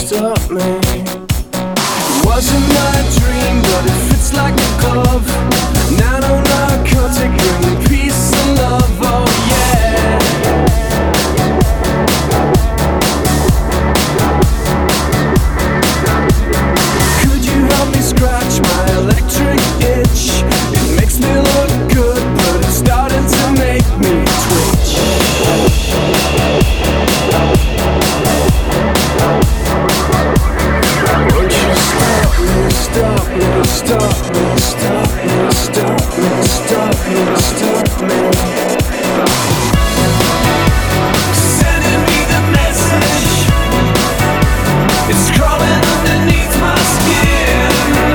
stop me. It wasn't my dream, but it fits like a glove. Nano-narcotic, bringing peace and love, oh yeah. Could you help me scratch my electric itch? It makes me look good, but it's starting to make me twitch. Won't you stop me, stop me, stop me, stop me, stop me, stop me, stop me. Sending me the message. It's crawling underneath my skin.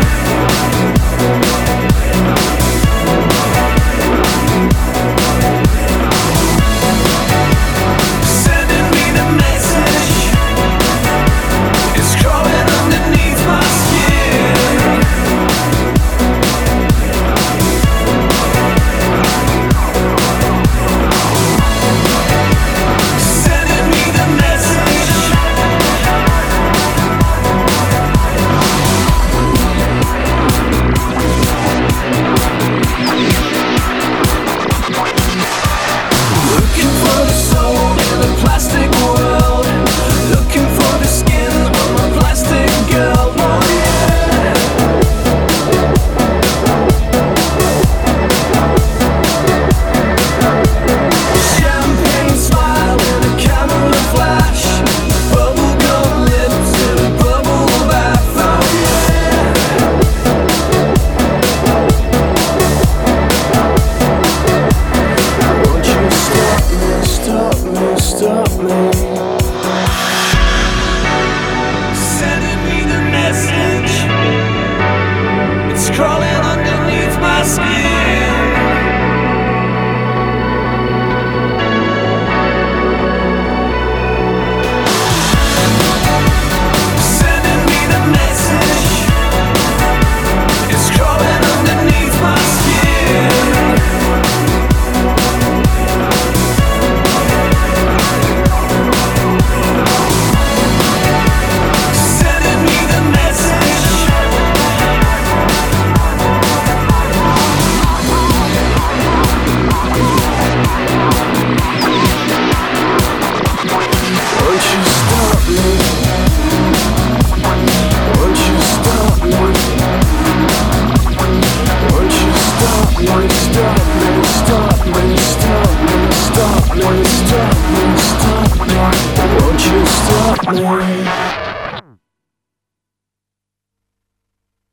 Sending me the message. It's crawling underneath my skin. Sending me the message. Looking for the soul in a plastic world. Looking for the skin on my plastic girl, oh yeah. Champagne smile in a camera flash. Bubblegum lips in a bubble bath, oh yeah. Won't you stop me, stop me, stop